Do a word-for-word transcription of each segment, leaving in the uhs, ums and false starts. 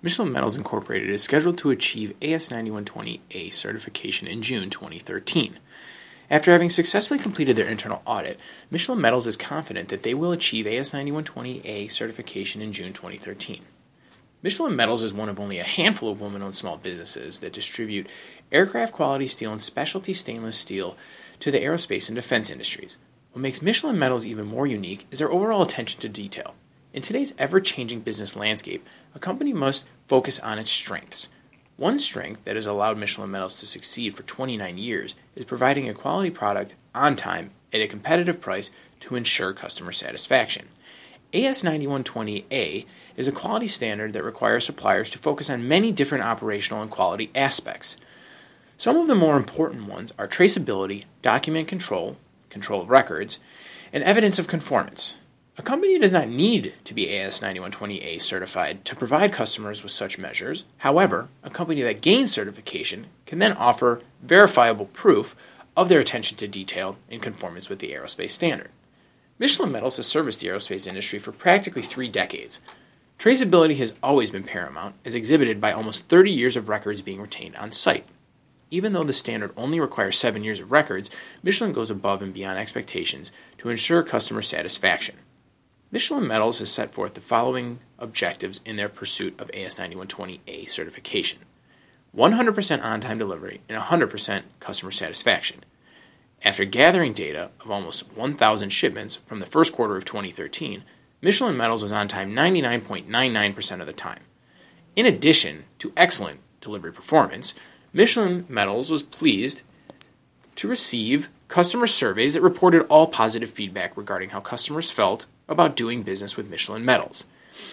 Michelin Metals Incorporated is scheduled to achieve A S ninety-one twenty A certification in June twenty thirteen. After having successfully completed their internal audit, Michelin Metals is confident that they will achieve A S ninety-one twenty A certification in June twenty thirteen. Michelin Metals is one of only a handful of women-owned small businesses that distribute aircraft-quality steel and specialty stainless steel to the aerospace and defense industries. What makes Michelin Metals even more unique is their overall attention to detail. In today's ever-changing business landscape, a company must focus on its strengths. One strength that has allowed Michelin Metals to succeed for twenty-nine years is providing a quality product on time at a competitive price to ensure customer satisfaction. A S ninety-one twenty A is a quality standard that requires suppliers to focus on many different operational and quality aspects. Some of the more important ones are traceability, document control, control of records, and evidence of conformance. A company does not need to be A S ninety-one twenty A certified to provide customers with such measures. However, a company that gains certification can then offer verifiable proof of their attention to detail in conformance with the aerospace standard. Michelin Metals has serviced the aerospace industry for practically three decades. Traceability has always been paramount, as exhibited by almost thirty years of records being retained on site. Even though the standard only requires seven years of records, Michelin goes above and beyond expectations to ensure customer satisfaction. Michelin Metals has set forth the following objectives in their pursuit of A S ninety-one twenty A certification: one hundred percent on-time delivery and one hundred percent customer satisfaction. After gathering data of almost one thousand shipments from the first quarter of twenty thirteen, Michelin Metals was on time ninety-nine point nine nine percent of the time. In addition to excellent delivery performance, Michelin Metals was pleased to receive customer surveys that reported all positive feedback regarding how customers felt about doing business with Michelin Metals.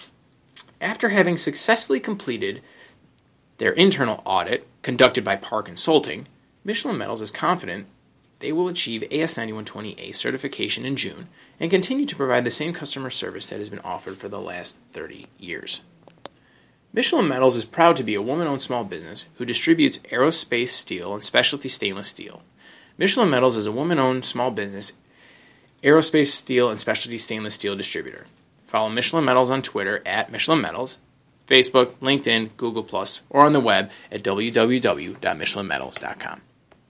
After having successfully completed their internal audit conducted by Par Consulting, Michelin Metals is confident they will achieve A S ninety-one twenty A certification in June and continue to provide the same customer service that has been offered for the last thirty years. Michelin Metals is proud to be a woman-owned small business who distributes aerospace steel and specialty stainless steel. Michelin Metals is a woman-owned small business aerospace steel and specialty stainless steel distributor. Follow Michelin Metals on Twitter at Michelin Metals, Facebook, LinkedIn, Google plus, or on the web at w w w dot michelin metals dot com.